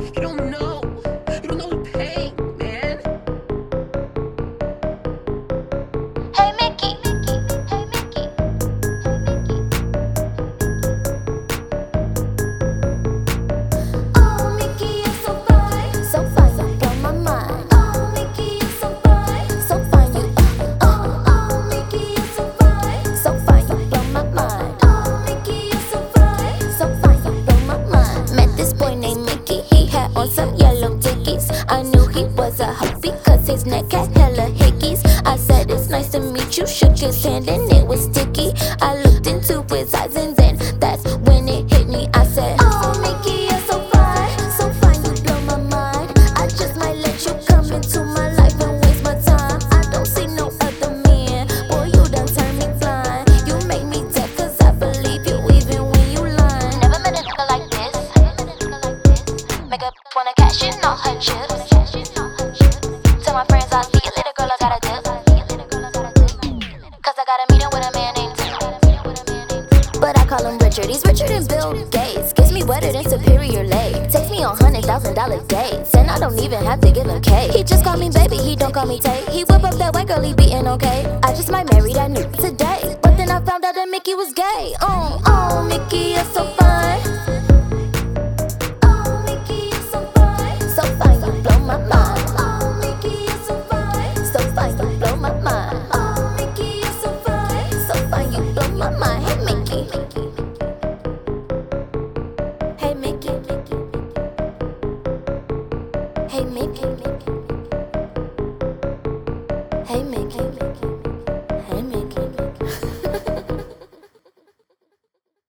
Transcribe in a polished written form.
You don't know. You don't know the pain, man. Hey Mickey, hey Mickey, oh Mickey, you're so fine, you blow my mind. Oh Mickey, you're so fine, you, oh Mickey, you're so fine, you blow my mind. Oh Mickey, you're so fine, you blow my mind. Met this boy named Mickey, he had on some yellow dickies. I knew he was a huffy, cause his neck had hella hickeys. I said it's nice to meet you, shook his hand and it was sticky. I looked into his eyes and then that's when it hit me. I said, oh Mickey, you're so fine, you blow my mind. I just might let you come into my life and waste my time. I don't see no other man, boy you done turned me blind. You make me deaf cause I believe you even when you lying. Never met a nigga like this. Make a wanna cash in all her chips. Tell my friends I'll see you later, girl, I gotta dip. Cause I got a meeting with a man named Tim. But I call him Richard, he's richer than Bill Gates. Gets me wetter than Superior Lake. Takes me on $100,000 dates, and I don't even have to give him cake. He just call me baby, he don't call me Tate. He whip up that white girl, he beatin' okay. I just might marry that new today. But then I found out that Mickey was gay. Oh Mickey, you're so fine. Oh Mickey, you're so fine, you blow my mind. Oh Mickey, you're so fine, you blow my mind. Oh Mickey, you're so fine, you blow my mind. Hey Mickey, hey Mickey, hey Mickey.